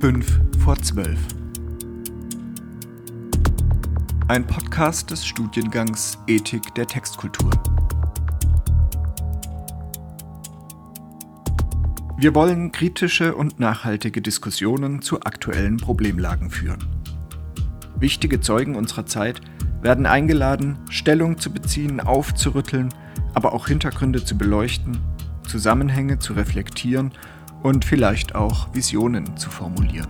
5 vor 12. Ein Podcast des Studiengangs Ethik der Textkultur. Wir wollen kritische und nachhaltige Diskussionen zu aktuellen Problemlagen führen. Wichtige Zeugen unserer Zeit werden eingeladen, Stellung zu beziehen, aufzurütteln, aber auch Hintergründe zu beleuchten, Zusammenhänge zu reflektieren und vielleicht auch Visionen zu formulieren.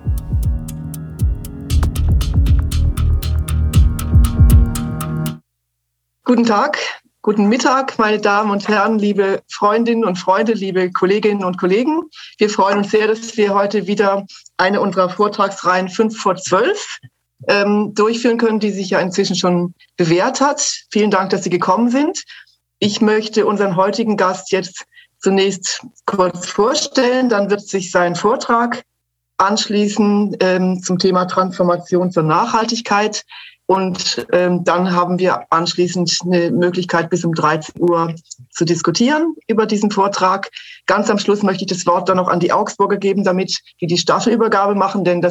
Guten Tag, guten Mittag, meine Damen und Herren, liebe Freundinnen und Freunde, liebe Kolleginnen und Kollegen. Wir freuen uns sehr, dass wir heute wieder eine unserer Vortragsreihen 5 vor 12 durchführen können, die sich ja inzwischen schon bewährt hat. Vielen Dank, dass Sie gekommen sind. Ich möchte unseren heutigen Gast jetzt zunächst kurz vorstellen, dann wird sich sein Vortrag anschließen zum Thema Transformation zur Nachhaltigkeit und dann haben wir anschließend eine Möglichkeit, bis um 13 Uhr zu diskutieren über diesen Vortrag. Ganz am Schluss möchte ich das Wort dann noch an die Augsburger geben, damit die Staffelübergabe machen, denn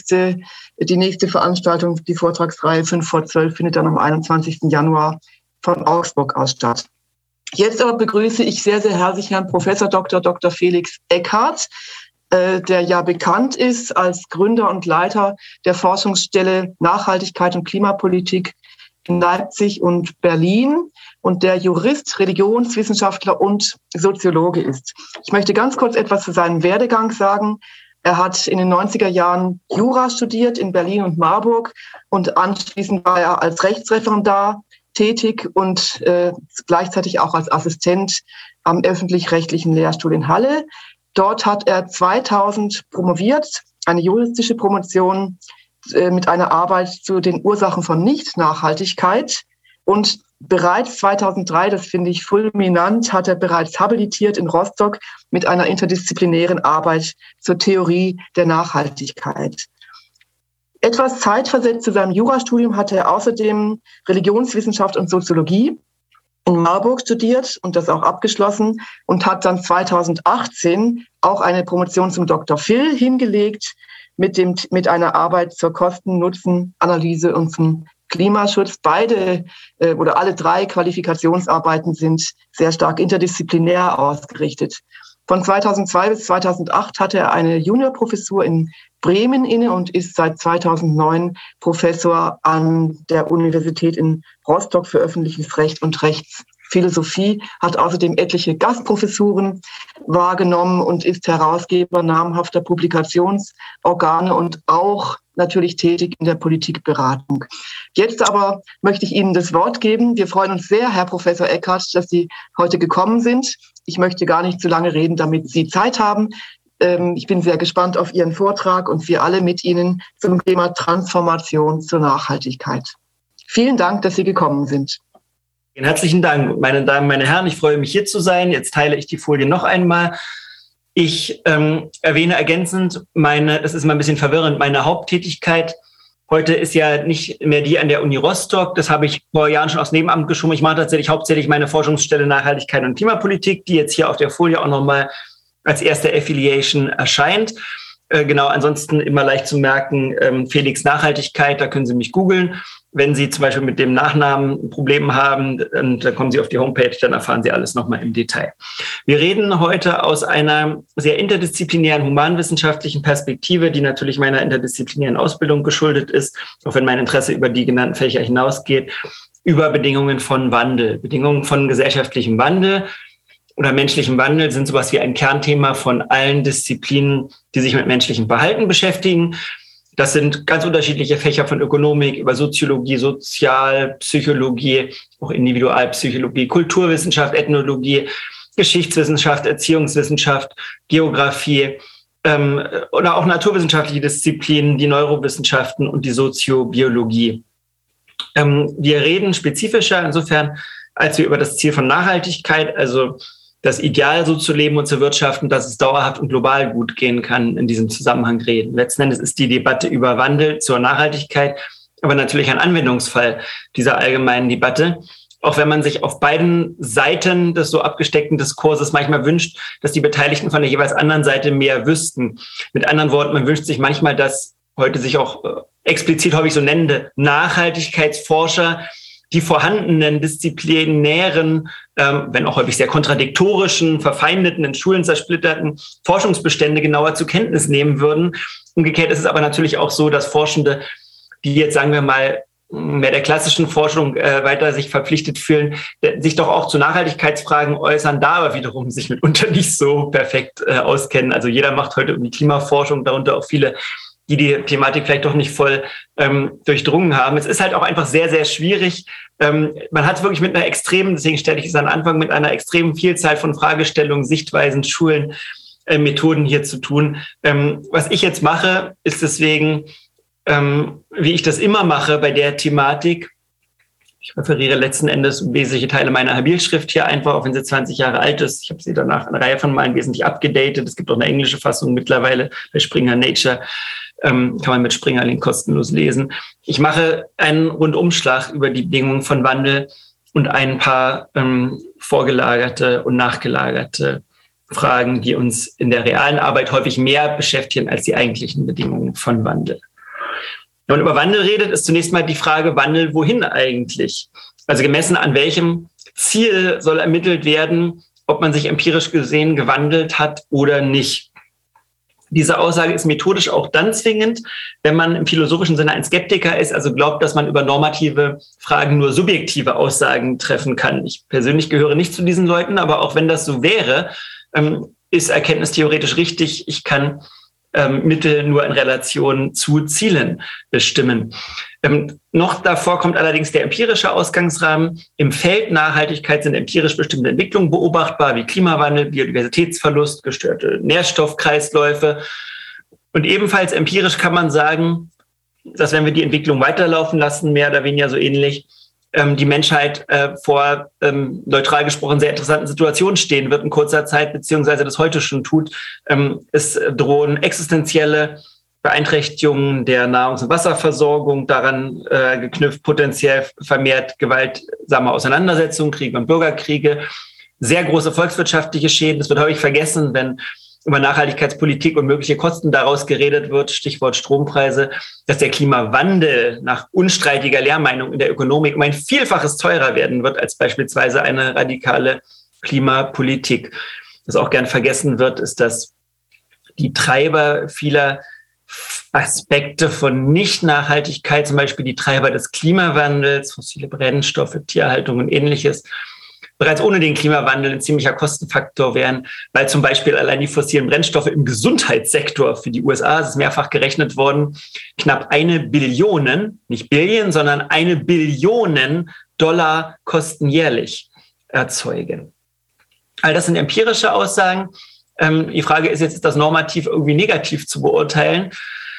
die nächste Veranstaltung, die Vortragsreihe 5 vor 12, findet dann am 21. Januar von Augsburg aus statt. Jetzt aber begrüße ich sehr, sehr herzlich Herrn Professor Dr. Felix Eckhardt, der ja bekannt ist als Gründer und Leiter der Forschungsstelle Nachhaltigkeit und Klimapolitik in Leipzig und Berlin und der Jurist, Religionswissenschaftler und Soziologe ist. Ich möchte ganz kurz etwas zu seinem Werdegang sagen. Er hat in den 90er Jahren Jura studiert in Berlin und Marburg und anschließend war er als Rechtsreferendar tätig und gleichzeitig auch als Assistent am öffentlich-rechtlichen Lehrstuhl in Halle. Dort hat er 2000 promoviert, eine juristische Promotion mit einer Arbeit zu den Ursachen von Nicht-Nachhaltigkeit. Und bereits 2003, das finde ich fulminant, hat er bereits habilitiert in Rostock mit einer interdisziplinären Arbeit zur Theorie der Nachhaltigkeit. Etwas zeitversetzt zu seinem Jurastudium hatte er außerdem Religionswissenschaft und Soziologie in Marburg studiert und das auch abgeschlossen und hat dann 2018 auch eine Promotion zum Dr. Phil hingelegt mit einer Arbeit zur Kosten-Nutzen-Analyse und zum Klimaschutz. Beide oder alle drei Qualifikationsarbeiten sind sehr stark interdisziplinär ausgerichtet. Von 2002 bis 2008 hatte er eine Juniorprofessur in Bremen inne und ist seit 2009 Professor an der Universität in Rostock für öffentliches Recht und Rechtsphilosophie, hat außerdem etliche Gastprofessuren wahrgenommen und ist Herausgeber namhafter Publikationsorgane und auch natürlich tätig in der Politikberatung. Jetzt aber möchte ich Ihnen das Wort geben. Wir freuen uns sehr, Herr Professor Eckhardt, dass Sie heute gekommen sind. Ich möchte gar nicht zu lange reden, damit Sie Zeit haben. Ich bin sehr gespannt auf Ihren Vortrag und wir alle mit Ihnen zum Thema Transformation zur Nachhaltigkeit. Vielen Dank, dass Sie gekommen sind. Herzlichen Dank, meine Damen, meine Herren. Ich freue mich, hier zu sein. Jetzt teile ich die Folie noch einmal. Ich erwähne ergänzend, das ist mal ein bisschen verwirrend, meine Haupttätigkeit heute ist ja nicht mehr die an der Uni Rostock. Das habe ich vor Jahren schon aufs Nebenamt geschoben. Ich mache tatsächlich hauptsächlich meine Forschungsstelle Nachhaltigkeit und Klimapolitik, die jetzt hier auf der Folie auch nochmal als erste Affiliation erscheint. Genau, ansonsten immer leicht zu merken, Felix Nachhaltigkeit, da können Sie mich googeln. Wenn Sie zum Beispiel mit dem Nachnamen Probleme haben, dann kommen Sie auf die Homepage, dann erfahren Sie alles nochmal im Detail. Wir reden heute aus einer sehr interdisziplinären humanwissenschaftlichen Perspektive, die natürlich meiner interdisziplinären Ausbildung geschuldet ist, auch wenn mein Interesse über die genannten Fächer hinausgeht, über Bedingungen von Wandel. Bedingungen von gesellschaftlichem Wandel oder menschlichem Wandel sind sowas wie ein Kernthema von allen Disziplinen, die sich mit menschlichem Verhalten beschäftigen. Das sind ganz unterschiedliche Fächer von Ökonomik über Soziologie, Sozialpsychologie, auch Individualpsychologie, Kulturwissenschaft, Ethnologie, Geschichtswissenschaft, Erziehungswissenschaft, Geografie oder auch naturwissenschaftliche Disziplinen, die Neurowissenschaften und die Soziobiologie. Wir reden spezifischer insofern, als wir über das Ziel von Nachhaltigkeit, also das Ideal so zu leben und zu wirtschaften, dass es dauerhaft und global gut gehen kann, in diesem Zusammenhang reden. Letzten Endes ist die Debatte über Wandel zur Nachhaltigkeit aber natürlich ein Anwendungsfall dieser allgemeinen Debatte. auch wenn man sich auf beiden Seiten des so abgesteckten Diskurses manchmal wünscht, dass die Beteiligten von der jeweils anderen Seite mehr wüssten. Mit anderen Worten, man wünscht sich manchmal, dass heute sich auch explizit häufig so nennende Nachhaltigkeitsforscher die vorhandenen disziplinären, wenn auch häufig sehr kontradiktorischen, verfeindeten, in Schulen zersplitterten Forschungsbestände genauer zur Kenntnis nehmen würden. Umgekehrt ist es aber natürlich auch so, dass Forschende, die jetzt, sagen wir mal, mehr der klassischen Forschung weiter sich verpflichtet fühlen, sich doch auch zu Nachhaltigkeitsfragen äußern, da aber wiederum sich mitunter nicht so perfekt auskennen. Also jeder macht heute irgendwie Klimaforschung, darunter auch viele, die Thematik vielleicht doch nicht voll durchdrungen haben. Es ist halt auch einfach sehr, sehr schwierig. Man hat wirklich mit einer extremen, deswegen stelle ich es an Anfang, mit einer extremen Vielzahl von Fragestellungen, Sichtweisen, Schulen, Methoden hier zu tun. Was ich jetzt mache, ist deswegen, wie ich das immer mache bei der Thematik, ich referiere letzten Endes wesentliche Teile meiner Habilschrift hier einfach, auch wenn sie 20 Jahre alt ist. Ich habe sie danach eine Reihe von Malen wesentlich abgedatet. Es gibt auch eine englische Fassung mittlerweile bei Springer Nature. Kann man mit Springer-Link kostenlos lesen. Ich mache einen Rundumschlag über die Bedingungen von Wandel und ein paar vorgelagerte und nachgelagerte Fragen, die uns in der realen Arbeit häufig mehr beschäftigen als die eigentlichen Bedingungen von Wandel. Wenn man über Wandel redet, ist zunächst mal die Frage, Wandel wohin eigentlich? Also gemessen an welchem Ziel soll ermittelt werden, ob man sich empirisch gesehen gewandelt hat oder nicht. Diese Aussage ist methodisch auch dann zwingend, wenn man im philosophischen Sinne ein Skeptiker ist, also glaubt, dass man über normative Fragen nur subjektive Aussagen treffen kann. Ich persönlich gehöre nicht zu diesen Leuten, aber auch wenn das so wäre, ist erkenntnistheoretisch richtig. Ich kann Mittel nur in Relation zu Zielen bestimmen. Noch davor kommt allerdings der empirische Ausgangsrahmen. Im Feld Nachhaltigkeit sind empirisch bestimmte Entwicklungen beobachtbar, wie Klimawandel, Biodiversitätsverlust, gestörte Nährstoffkreisläufe. Und ebenfalls empirisch kann man sagen, dass wenn wir die Entwicklung weiterlaufen lassen, mehr oder weniger so ähnlich, die Menschheit vor neutral gesprochen sehr interessanten Situationen stehen wird in kurzer Zeit, beziehungsweise das heute schon tut. Es drohen existenzielle Beeinträchtigungen der Nahrungs- und Wasserversorgung, daran geknüpft potenziell vermehrt gewaltsame Auseinandersetzungen, Kriege und Bürgerkriege, sehr große volkswirtschaftliche Schäden. Das wird häufig vergessen, wenn über Nachhaltigkeitspolitik und mögliche Kosten daraus geredet wird, Stichwort Strompreise, dass der Klimawandel nach unstreitiger Lehrmeinung in der Ökonomik um ein Vielfaches teurer werden wird als beispielsweise eine radikale Klimapolitik. Was auch gern vergessen wird, ist, dass die Treiber vieler Aspekte von Nicht-Nachhaltigkeit, zum Beispiel die Treiber des Klimawandels, fossile Brennstoffe, Tierhaltung und Ähnliches, bereits ohne den Klimawandel ein ziemlicher Kostenfaktor wären, weil zum Beispiel allein die fossilen Brennstoffe im Gesundheitssektor für die USA, es ist mehrfach gerechnet worden, knapp 1 Billion, nicht Billion, sondern 1 Billion Dollar Kosten jährlich erzeugen. All das sind empirische Aussagen. Die Frage ist jetzt, ist das normativ irgendwie negativ zu beurteilen?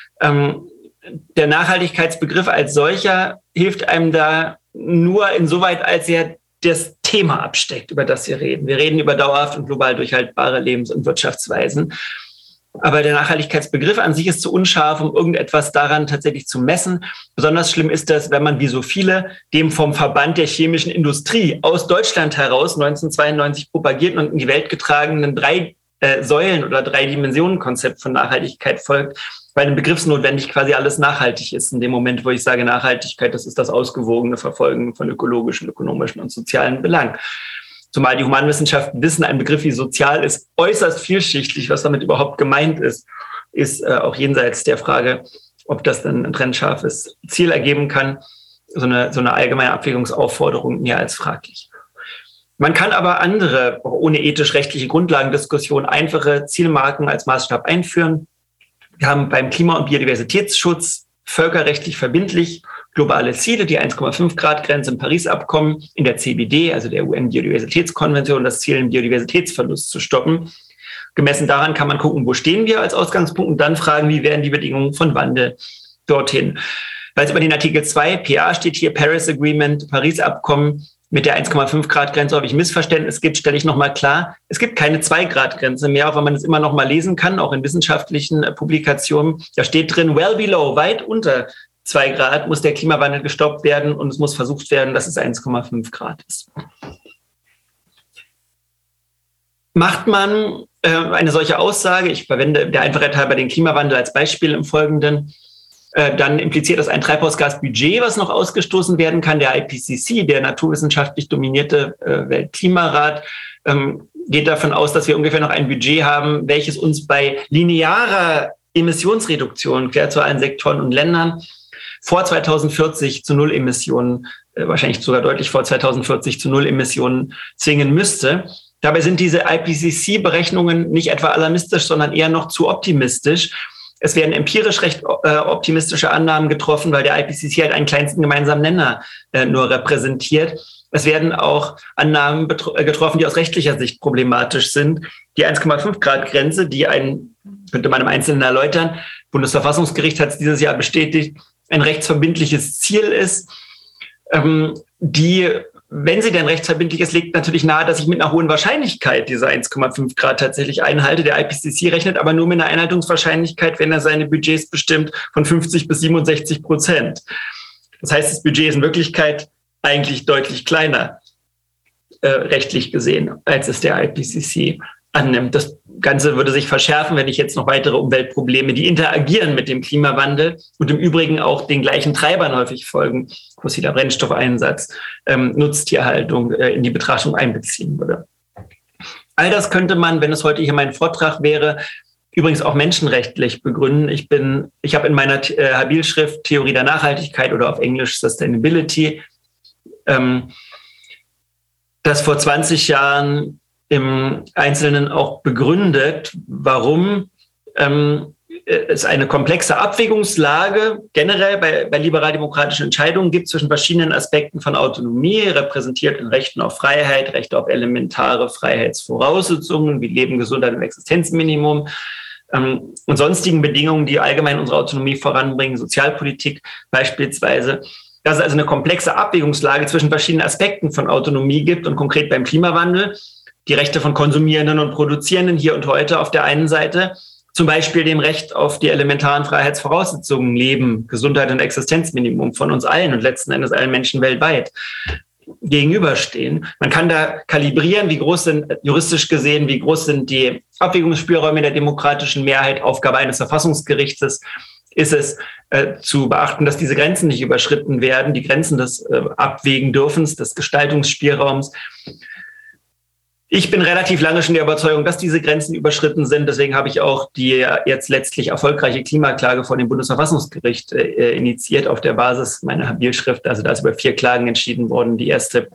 Der Nachhaltigkeitsbegriff als solcher hilft einem da nur insoweit, als er das Thema absteckt, über das wir reden. Wir reden über dauerhaft und global durchhaltbare Lebens- und Wirtschaftsweisen. Aber der Nachhaltigkeitsbegriff an sich ist zu unscharf, um irgendetwas daran tatsächlich zu messen. Besonders schlimm ist das, wenn man wie so viele dem vom Verband der chemischen Industrie aus Deutschland heraus 1992 propagierten und in die Welt getragenen 3 Säulen- oder 3-Dimensionen-Konzept von Nachhaltigkeit folgt, weil im begriffsnotwendig quasi alles nachhaltig ist. In dem Moment, wo ich sage Nachhaltigkeit, das ist das ausgewogene Verfolgen von ökologischen, ökonomischen und sozialen Belangen. Zumal die Humanwissenschaften wissen, ein Begriff wie sozial ist äußerst vielschichtig. Was damit überhaupt gemeint ist auch jenseits der Frage, ob das dann ein trennscharfes Ziel ergeben kann. So eine allgemeine Abwägungsaufforderung mehr als fraglich. Man kann aber andere, auch ohne ethisch-rechtliche Grundlagendiskussion, einfache Zielmarken als Maßstab einführen. Wir haben beim Klima- und Biodiversitätsschutz völkerrechtlich verbindlich globale Ziele, die 1,5-Grad-Grenze im Paris-Abkommen, in der CBD, also der UN-Biodiversitätskonvention, das Ziel, den Biodiversitätsverlust zu stoppen. Gemessen daran kann man gucken, wo stehen wir als Ausgangspunkt und dann fragen, wie werden die Bedingungen von Wandel dorthin. Weil es über den Artikel 2, PA steht hier, Paris Agreement, Paris-Abkommen, mit der 1,5-Grad-Grenze habe ich Missverständnis gibt, stelle ich nochmal klar, es gibt keine 2-Grad-Grenze mehr, auch wenn man es immer noch mal lesen kann, auch in wissenschaftlichen Publikationen. Da steht drin, well below, weit unter 2 Grad muss der Klimawandel gestoppt werden und es muss versucht werden, dass es 1,5 Grad ist. Macht man eine solche Aussage, ich verwende der Einfachheit halber den Klimawandel als Beispiel im Folgenden, dann impliziert das ein Treibhausgasbudget, was noch ausgestoßen werden kann. Der IPCC, der naturwissenschaftlich dominierte Weltklimarat, geht davon aus, dass wir ungefähr noch ein Budget haben, welches uns bei linearer Emissionsreduktion quer zu allen Sektoren und Ländern vor 2040 zu Null-Emissionen, wahrscheinlich sogar deutlich vor 2040 zu Null-Emissionen zwingen müsste. Dabei sind diese IPCC-Berechnungen nicht etwa alarmistisch, sondern eher noch zu optimistisch. Es werden empirisch recht optimistische Annahmen getroffen, weil der IPCC halt einen kleinsten gemeinsamen Nenner nur repräsentiert. Es werden auch Annahmen getroffen, die aus rechtlicher Sicht problematisch sind. Die 1,5 Grad Grenze, die könnte man im Einzelnen erläutern, Bundesverfassungsgericht hat es dieses Jahr bestätigt, ein rechtsverbindliches Ziel ist, die, wenn sie denn rechtsverbindlich ist, legt natürlich nahe, dass ich mit einer hohen Wahrscheinlichkeit diese 1,5 Grad tatsächlich einhalte. Der IPCC rechnet aber nur mit einer Einhaltungswahrscheinlichkeit, wenn er seine Budgets bestimmt, von 50 bis 67%. Das heißt, das Budget ist in Wirklichkeit eigentlich deutlich kleiner, rechtlich gesehen, als es der IPCC annimmt. Das Ganze würde sich verschärfen, wenn ich jetzt noch weitere Umweltprobleme, die interagieren mit dem Klimawandel und im Übrigen auch den gleichen Treibern häufig folgen, fossiler Brennstoffeinsatz, Nutztierhaltung, in die Betrachtung einbeziehen würde. All das könnte man, wenn es heute hier mein Vortrag wäre, übrigens auch menschenrechtlich begründen. Ich habe in meiner Habilschrift Theorie der Nachhaltigkeit oder auf Englisch Sustainability das vor 20 Jahren im Einzelnen auch begründet, warum es eine komplexe Abwägungslage generell bei liberal-demokratischen Entscheidungen gibt zwischen verschiedenen Aspekten von Autonomie, repräsentiert in Rechten auf Freiheit, Rechte auf elementare Freiheitsvoraussetzungen wie Leben, Gesundheit und Existenzminimum und sonstigen Bedingungen, die allgemein unsere Autonomie voranbringen, Sozialpolitik beispielsweise. Dass es also eine komplexe Abwägungslage zwischen verschiedenen Aspekten von Autonomie gibt und konkret beim Klimawandel die Rechte von Konsumierenden und Produzierenden hier und heute auf der einen Seite, zum Beispiel dem Recht auf die elementaren Freiheitsvoraussetzungen, Leben, Gesundheit und Existenzminimum von uns allen und letzten Endes allen Menschen weltweit gegenüberstehen. Man kann da kalibrieren, juristisch gesehen, wie groß sind die Abwägungsspielräume der demokratischen Mehrheit. Aufgabe eines Verfassungsgerichtes ist es zu beachten, dass diese Grenzen nicht überschritten werden, die Grenzen des Abwägendürfens, des Gestaltungsspielraums. Ich bin relativ lange schon der Überzeugung, dass diese Grenzen überschritten sind. Deswegen habe ich auch die jetzt letztlich erfolgreiche Klimaklage vor dem Bundesverfassungsgericht initiiert auf der Basis meiner Habilschrift. Also da ist über 4 Klagen entschieden worden. Die erste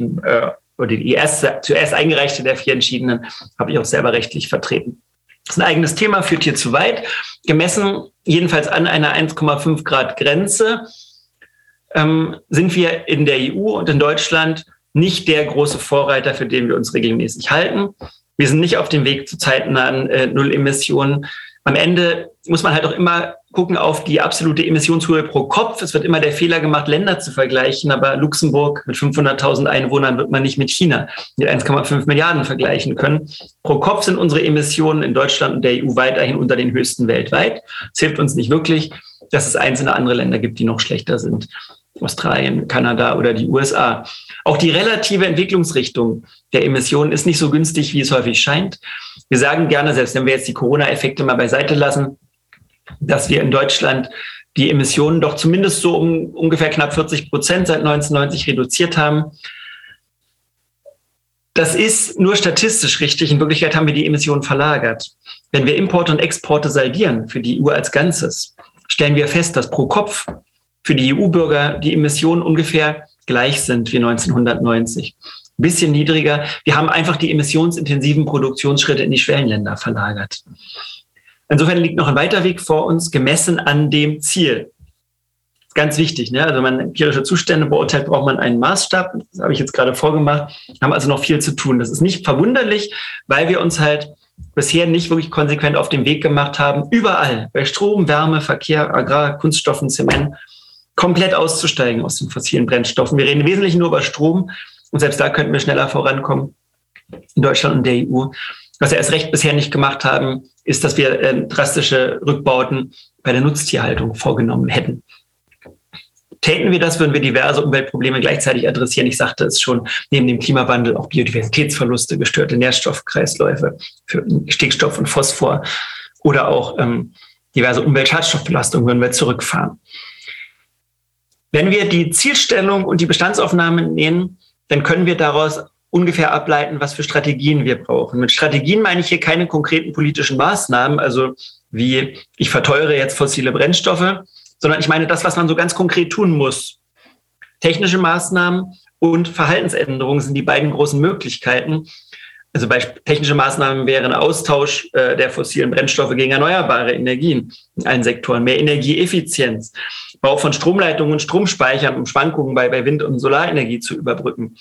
zuerst eingereichte der 4 entschiedenen habe ich auch selber rechtlich vertreten. Das ist ein eigenes Thema, führt hier zu weit. Gemessen jedenfalls an einer 1,5 Grad Grenze sind wir in der EU und in Deutschland nicht der große Vorreiter, für den wir uns regelmäßig halten. Wir sind nicht auf dem Weg zu zeitnahen Nullemissionen. Am Ende muss man halt auch immer gucken auf die absolute Emissionshöhe pro Kopf. Es wird immer der Fehler gemacht, Länder zu vergleichen, aber Luxemburg mit 500.000 Einwohnern wird man nicht mit China mit 1,5 Milliarden vergleichen können. Pro Kopf sind unsere Emissionen in Deutschland und der EU weiterhin unter den höchsten weltweit. Es hilft uns nicht wirklich, dass es einzelne andere Länder gibt, die noch schlechter sind. Australien, Kanada oder die USA. Auch die relative Entwicklungsrichtung der Emissionen ist nicht so günstig, wie es häufig scheint. Wir sagen gerne, selbst wenn wir jetzt die Corona-Effekte mal beiseite lassen, dass wir in Deutschland die Emissionen doch zumindest so um ungefähr knapp 40% seit 1990 reduziert haben. Das ist nur statistisch richtig. In Wirklichkeit haben wir die Emissionen verlagert. Wenn wir Importe und Exporte saldieren für die EU als Ganzes, stellen wir fest, dass pro Kopf für die EU-Bürger die Emissionen ungefähr gleich sind wie 1990. Ein bisschen niedriger. Wir haben einfach die emissionsintensiven Produktionsschritte in die Schwellenländer verlagert. Insofern liegt noch ein weiter Weg vor uns, gemessen an dem Ziel. Ganz wichtig, ne? Also wenn man empirische Zustände beurteilt, braucht man einen Maßstab. Das habe ich jetzt gerade vorgemacht. Wir haben also noch viel zu tun. Das ist nicht verwunderlich, weil wir uns halt bisher nicht wirklich konsequent auf den Weg gemacht haben, überall bei Strom, Wärme, Verkehr, Agrar, Kunststoffen, Zement, komplett auszusteigen aus den fossilen Brennstoffen. Wir reden im Wesentlichen nur über Strom und selbst da könnten wir schneller vorankommen in Deutschland und der EU. Was wir erst recht bisher nicht gemacht haben, ist, dass wir drastische Rückbauten bei der Nutztierhaltung vorgenommen hätten. Täten wir das, würden wir diverse Umweltprobleme gleichzeitig adressieren. Ich sagte es schon, neben dem Klimawandel auch Biodiversitätsverluste, gestörte Nährstoffkreisläufe für Stickstoff und Phosphor oder auch diverse Umweltschadstoffbelastungen würden wir zurückfahren. Wenn wir die Zielstellung und die Bestandsaufnahme nehmen, dann können wir daraus ungefähr ableiten, was für Strategien wir brauchen. Mit Strategien meine ich hier keine konkreten politischen Maßnahmen, also wie ich verteure jetzt fossile Brennstoffe, sondern ich meine das, was man so ganz konkret tun muss. Technische Maßnahmen und Verhaltensänderungen sind die beiden großen Möglichkeiten. Also technische Maßnahmen wären Austausch der fossilen Brennstoffe gegen erneuerbare Energien in allen Sektoren, mehr Energieeffizienz, Bau von Stromleitungen und Stromspeichern, um Schwankungen bei Wind- und Solarenergie zu überbrücken,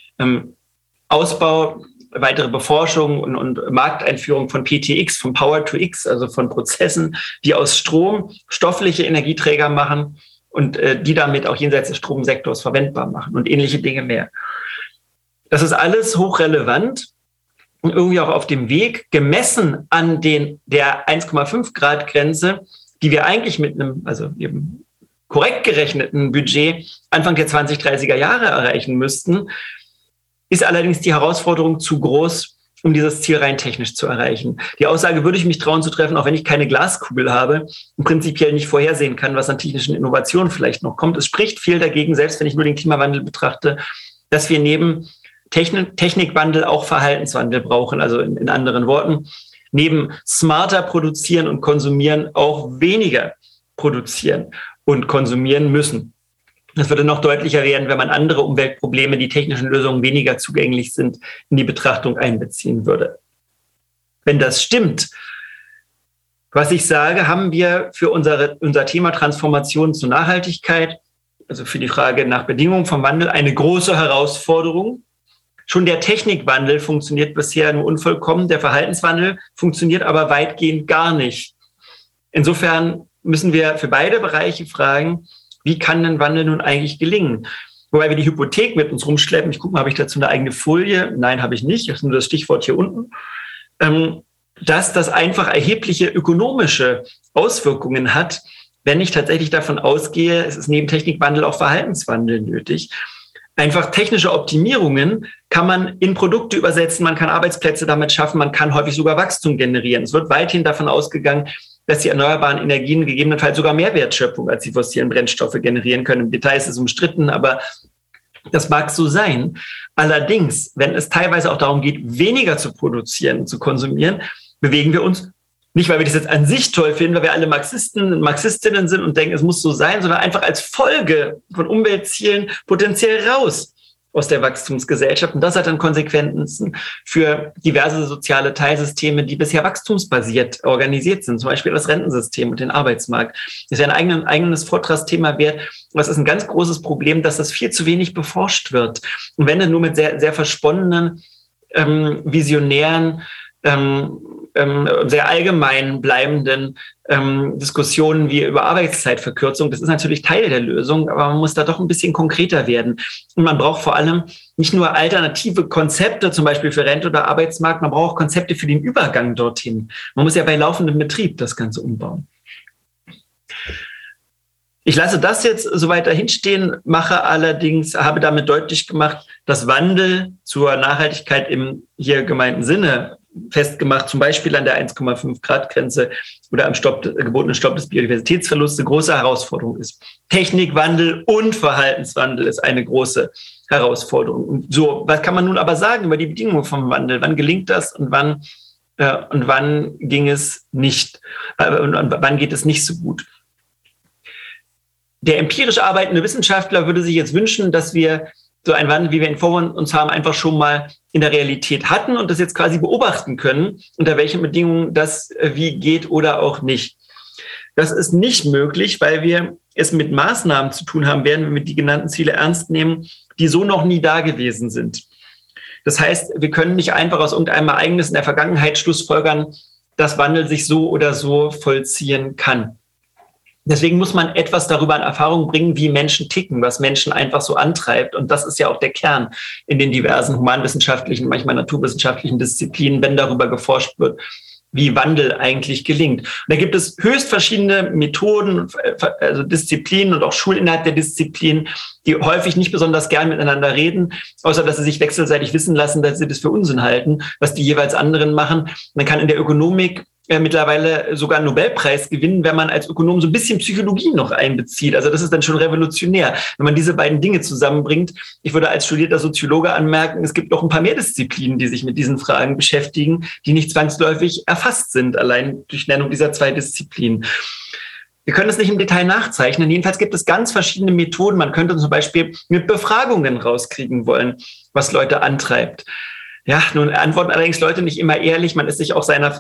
Ausbau, weitere Beforschung und Markteinführung von PTX, von Power-to-X, also von Prozessen, die aus Strom stoffliche Energieträger machen und die damit auch jenseits des Stromsektors verwendbar machen und ähnliche Dinge mehr. Das ist alles hochrelevant und irgendwie auch auf dem Weg, gemessen an der 1,5 Grad Grenze, die wir eigentlich mit einem, also eben korrekt gerechneten Budget Anfang der 2030er Jahre erreichen müssten, ist allerdings die Herausforderung zu groß, um dieses Ziel rein technisch zu erreichen. Die Aussage würde ich mich trauen zu treffen, auch wenn ich keine Glaskugel habe und prinzipiell nicht vorhersehen kann, was an technischen Innovationen vielleicht noch kommt. Es spricht viel dagegen, selbst wenn ich nur den Klimawandel betrachte, dass wir neben Technikwandel auch Verhaltenswandel brauchen. Also in anderen Worten, neben smarter produzieren und konsumieren auch weniger produzieren und konsumieren müssen. Das würde noch deutlicher werden, wenn man andere Umweltprobleme, die technischen Lösungen weniger zugänglich sind, in die Betrachtung einbeziehen würde. Wenn das stimmt, was ich sage, haben wir für unser Thema Transformation zur Nachhaltigkeit, also für die Frage nach Bedingungen vom Wandel, eine große Herausforderung. Schon der Technikwandel funktioniert bisher nur unvollkommen, der Verhaltenswandel funktioniert aber weitgehend gar nicht. Insofern müssen wir für beide Bereiche fragen, wie kann denn Wandel nun eigentlich gelingen? Wobei wir die Hypothek mit uns rumschleppen. Ich gucke mal, habe ich dazu eine eigene Folie? Nein, habe ich nicht. Das ist nur das Stichwort hier unten. Dass das einfach erhebliche ökonomische Auswirkungen hat, wenn ich tatsächlich davon ausgehe, es ist neben Technikwandel auch Verhaltenswandel nötig. Einfach technische Optimierungen kann man in Produkte übersetzen, man kann Arbeitsplätze damit schaffen, man kann häufig sogar Wachstum generieren. Es wird weithin davon ausgegangen, dass die erneuerbaren Energien gegebenenfalls sogar mehr Wertschöpfung als die fossilen Brennstoffe generieren können. Im Detail ist es umstritten, aber das mag so sein. Allerdings, wenn es teilweise auch darum geht, weniger zu produzieren und zu konsumieren, bewegen wir uns, nicht weil wir das jetzt an sich toll finden, weil wir alle Marxisten und Marxistinnen sind und denken, es muss so sein, sondern einfach als Folge von Umweltzielen potenziell raus aus der Wachstumsgesellschaft. Und das hat dann Konsequenzen für diverse soziale Teilsysteme, die bisher wachstumsbasiert organisiert sind, zum Beispiel das Rentensystem und den Arbeitsmarkt. Das ist ja ein eigenes Vortragsthema wert. Das ist ein ganz großes Problem, dass das viel zu wenig beforscht wird. Und wenn dann nur mit sehr, sehr versponnenen, visionären, sehr allgemein bleibenden Diskussionen wie über Arbeitszeitverkürzung. Das ist natürlich Teil der Lösung, aber man muss da doch ein bisschen konkreter werden. Und man braucht vor allem nicht nur alternative Konzepte, zum Beispiel für Rente oder Arbeitsmarkt, man braucht Konzepte für den Übergang dorthin. Man muss ja bei laufendem Betrieb das Ganze umbauen. Ich lasse das jetzt so weiter hinstehen, habe damit deutlich gemacht, dass Wandel zur Nachhaltigkeit im hier gemeinten Sinne festgemacht, zum Beispiel an der 1,5 Grad Grenze oder am gebotenen Stopp des Biodiversitätsverlusts, eine große Herausforderung ist. Technikwandel und Verhaltenswandel ist eine große Herausforderung. Und so, was kann man nun aber sagen über die Bedingungen vom Wandel? Wann gelingt das und wann ging es nicht? Und wann geht es nicht so gut? Der empirisch arbeitende Wissenschaftler würde sich jetzt wünschen, dass wir so einen Wandel, wie wir ihn vor uns haben, einfach schon mal in der Realität hatten und das jetzt quasi beobachten können, unter welchen Bedingungen das wie geht oder auch nicht. Das ist nicht möglich, weil wir es mit Maßnahmen zu tun haben werden, wenn wir die genannten Ziele ernst nehmen, die so noch nie da gewesen sind. Das heißt, wir können nicht einfach aus irgendeinem Ereignis in der Vergangenheit schlussfolgern, dass Wandel sich so oder so vollziehen kann. Deswegen muss man etwas darüber in Erfahrung bringen, wie Menschen ticken, was Menschen einfach so antreibt. Und das ist ja auch der Kern in den diversen humanwissenschaftlichen, manchmal naturwissenschaftlichen Disziplinen, wenn darüber geforscht wird, wie Wandel eigentlich gelingt. Und da gibt es höchst verschiedene Methoden, also Disziplinen und auch Schulen innerhalb der Disziplinen, die häufig nicht besonders gern miteinander reden, außer dass sie sich wechselseitig wissen lassen, dass sie das für Unsinn halten, was die jeweils anderen machen. Man kann in der Ökonomik mittlerweile sogar einen Nobelpreis gewinnen, wenn man als Ökonom so ein bisschen Psychologie noch einbezieht. Also das ist dann schon revolutionär, wenn man diese beiden Dinge zusammenbringt. Ich würde als studierter Soziologe anmerken, es gibt noch ein paar mehr Disziplinen, die sich mit diesen Fragen beschäftigen, die nicht zwangsläufig erfasst sind, allein durch Nennung dieser zwei Disziplinen. Wir können es nicht im Detail nachzeichnen. Jedenfalls gibt es ganz verschiedene Methoden. Man könnte zum Beispiel mit Befragungen rauskriegen wollen, was Leute antreibt. Ja, nun antworten allerdings Leute nicht immer ehrlich. Man ist sich auch seiner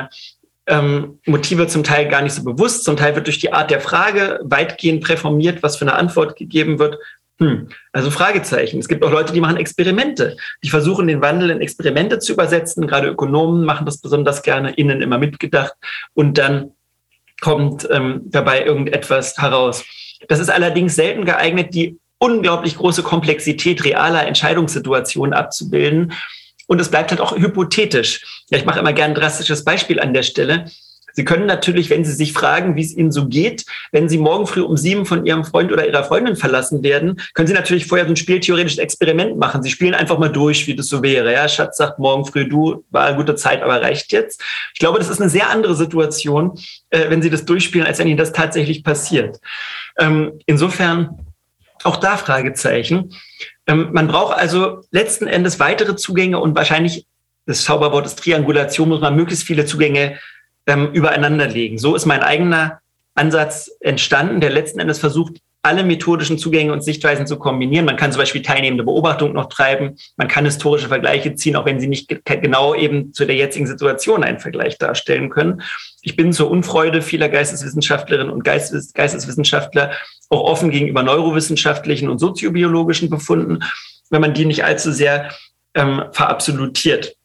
Motive zum Teil gar nicht so bewusst. Zum Teil wird durch die Art der Frage weitgehend präformiert, was für eine Antwort gegeben wird. Also Fragezeichen. Es gibt auch Leute, die machen Experimente. Die versuchen, den Wandel in Experimente zu übersetzen. Gerade Ökonomen machen das besonders gerne, innen immer mitgedacht. Und dann kommt dabei irgendetwas heraus. Das ist allerdings selten geeignet, die unglaublich große Komplexität realer Entscheidungssituationen abzubilden. Und es bleibt halt auch hypothetisch. Ja, ich mache immer gerne ein drastisches Beispiel an der Stelle. Sie können natürlich, wenn Sie sich fragen, wie es Ihnen so geht, wenn Sie morgen früh um 7 von Ihrem Freund oder Ihrer Freundin verlassen werden, können Sie natürlich vorher so ein spieltheoretisches Experiment machen. Sie spielen einfach mal durch, wie das so wäre. Ja, Schatz sagt morgen früh, du, war eine gute Zeit, aber reicht jetzt. Ich glaube, das ist eine sehr andere Situation, wenn Sie das durchspielen, als wenn Ihnen das tatsächlich passiert. Insofern auch da Fragezeichen. Man braucht also letzten Endes weitere Zugänge und wahrscheinlich, das Zauberwort ist Triangulation, muss man möglichst viele Zugänge übereinander legen. So ist mein eigener Ansatz entstanden, der letzten Endes versucht, alle methodischen Zugänge und Sichtweisen zu kombinieren. Man kann zum Beispiel teilnehmende Beobachtung noch treiben, man kann historische Vergleiche ziehen, auch wenn sie nicht genau eben zu der jetzigen Situation einen Vergleich darstellen können. Ich bin zur Unfreude vieler Geisteswissenschaftlerinnen und Geisteswissenschaftler auch offen gegenüber neurowissenschaftlichen und soziobiologischen Befunden, wenn man die nicht allzu sehr verabsolutiert.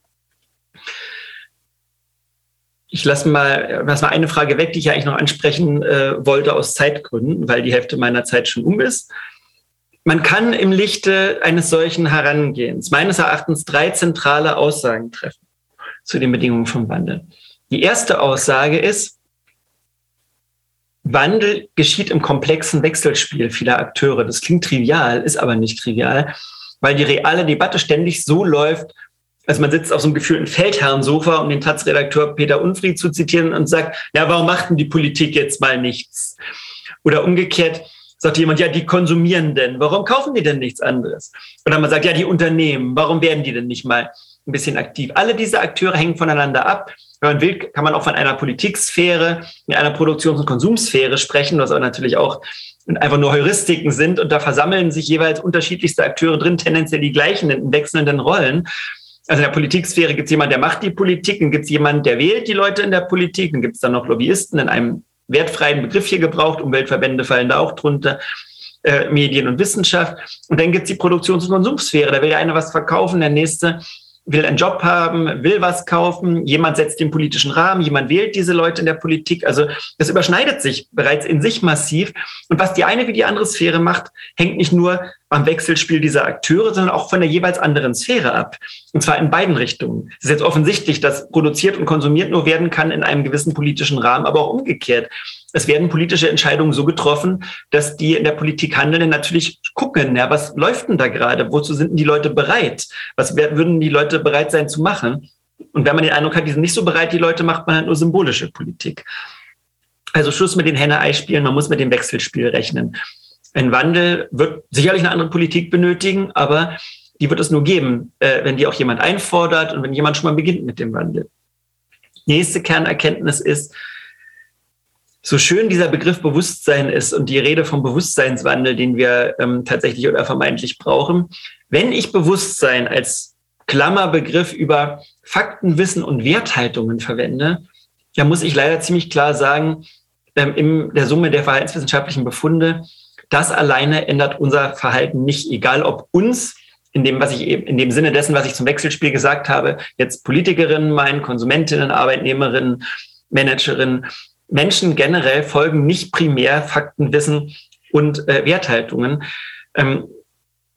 Ich lasse mal eine Frage weg, die ich ja eigentlich noch ansprechen wollte aus Zeitgründen, weil die Hälfte meiner Zeit schon um ist. Man kann im Lichte eines solchen Herangehens meines Erachtens 3 zentrale Aussagen treffen zu den Bedingungen vom Wandel. Die erste Aussage ist, Wandel geschieht im komplexen Wechselspiel vieler Akteure. Das klingt trivial, ist aber nicht trivial, weil die reale Debatte ständig so läuft. Also man sitzt auf so einem gefühlten Feldherrensofa, um den Taz-Redakteur Peter Unfried zu zitieren und sagt, ja, warum macht denn die Politik jetzt mal nichts? Oder umgekehrt sagt jemand, ja, die konsumieren denn, warum kaufen die denn nichts anderes? Oder man sagt, ja, die Unternehmen, warum werden die denn nicht mal ein bisschen aktiv? Alle diese Akteure hängen voneinander ab. Wenn man will, kann man auch von einer Politiksphäre, in einer Produktions- und Konsumsphäre sprechen, was aber natürlich auch einfach nur Heuristiken sind. Und da versammeln sich jeweils unterschiedlichste Akteure drin, tendenziell die gleichen in wechselnden Rollen. Also in der Politiksphäre gibt es jemanden, der macht die Politik, dann gibt es jemanden, der wählt die Leute in der Politik, dann gibt es dann noch Lobbyisten, in einem wertfreien Begriff hier gebraucht, Umweltverbände fallen da auch drunter, Medien und Wissenschaft. Und dann gibt es die Produktions- und Konsumsphäre, da will der eine was verkaufen, der nächste will einen Job haben, will was kaufen, jemand setzt den politischen Rahmen, jemand wählt diese Leute in der Politik. Also das überschneidet sich bereits in sich massiv. Und was die eine wie die andere Sphäre macht, hängt nicht nur am Wechselspiel dieser Akteure, sondern auch von der jeweils anderen Sphäre ab. Und zwar in beiden Richtungen. Es ist jetzt offensichtlich, dass produziert und konsumiert nur werden kann in einem gewissen politischen Rahmen, aber auch umgekehrt. Es werden politische Entscheidungen so getroffen, dass die in der Politik Handelnden natürlich gucken, ja, was läuft denn da gerade? Wozu sind denn die Leute bereit? Was würden die Leute bereit sein zu machen? Und wenn man den Eindruck hat, die sind nicht so bereit, die Leute, macht man halt nur symbolische Politik. Also Schluss mit den Henne-Ei-Spielen, man muss mit dem Wechselspiel rechnen. Ein Wandel wird sicherlich eine andere Politik benötigen, aber die wird es nur geben, wenn die auch jemand einfordert und wenn jemand schon mal beginnt mit dem Wandel. Die nächste Kernerkenntnis ist, so schön dieser Begriff Bewusstsein ist und die Rede vom Bewusstseinswandel, den wir tatsächlich oder vermeintlich brauchen, wenn ich Bewusstsein als Klammerbegriff über Fakten, Wissen und Werthaltungen verwende, ja, muss ich leider ziemlich klar sagen, in der Summe der verhaltenswissenschaftlichen Befunde, das alleine ändert unser Verhalten nicht, egal ob uns, in dem Sinne dessen, was ich zum Wechselspiel gesagt habe, jetzt Politikerinnen meinen, Konsumentinnen, Arbeitnehmerinnen, Managerinnen, Menschen generell folgen nicht primär Fakten, Wissen und Werthaltungen.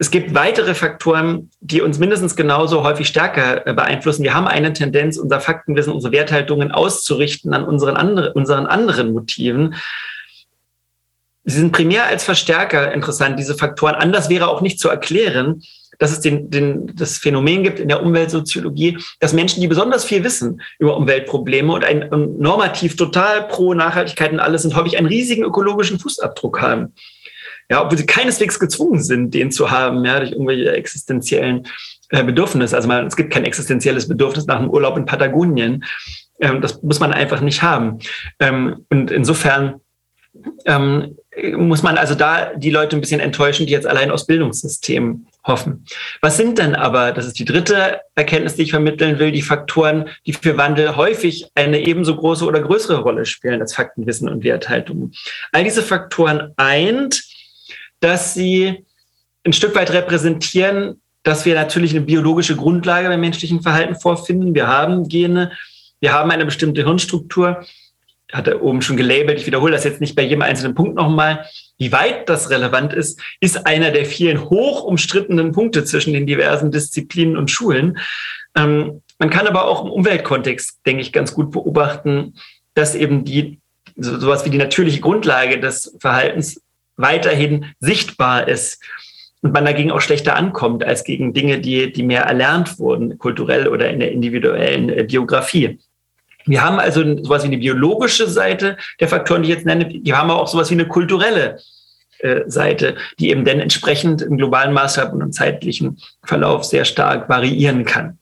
es gibt weitere Faktoren, die uns mindestens genauso häufig stärker beeinflussen. Wir haben eine Tendenz, unser Faktenwissen, unsere Werthaltungen auszurichten an unseren anderen Motiven. Sie sind primär als Verstärker interessant, diese Faktoren. Anders wäre auch nicht zu erklären, dass es das Phänomen gibt in der Umweltsoziologie, dass Menschen, die besonders viel wissen über Umweltprobleme und normativ total pro Nachhaltigkeit und alles sind, häufig einen riesigen ökologischen Fußabdruck haben. Ja, obwohl sie keineswegs gezwungen sind, den zu haben, ja, durch irgendwelche existenziellen Bedürfnisse. Also es gibt kein existenzielles Bedürfnis nach einem Urlaub in Patagonien. Das muss man einfach nicht haben. Und insofern muss man also da die Leute ein bisschen enttäuschen, die jetzt allein aus Bildungssystemen hoffen. Was sind denn aber, das ist die dritte Erkenntnis, die ich vermitteln will, die Faktoren, die für Wandel häufig eine ebenso große oder größere Rolle spielen als Faktenwissen und Werthaltungen? All diese Faktoren eint, dass sie ein Stück weit repräsentieren, dass wir natürlich eine biologische Grundlage beim menschlichen Verhalten vorfinden. Wir haben Gene, wir haben eine bestimmte Hirnstruktur. Hat er oben schon gelabelt, ich wiederhole das jetzt nicht bei jedem einzelnen Punkt nochmal. Wie weit das relevant ist einer der vielen hoch umstrittenen Punkte zwischen den diversen Disziplinen und Schulen. Man kann aber auch im Umweltkontext, denke ich, ganz gut beobachten, dass eben sowas wie die natürliche Grundlage des Verhaltens weiterhin sichtbar ist und man dagegen auch schlechter ankommt als gegen Dinge, die mehr erlernt wurden, kulturell oder in der individuellen Biografie. Wir haben also sowas wie eine biologische Seite der Faktoren, die ich jetzt nenne. Wir haben aber auch sowas wie eine kulturelle Seite, die eben dann entsprechend im globalen Maßstab und im zeitlichen Verlauf sehr stark variieren kann.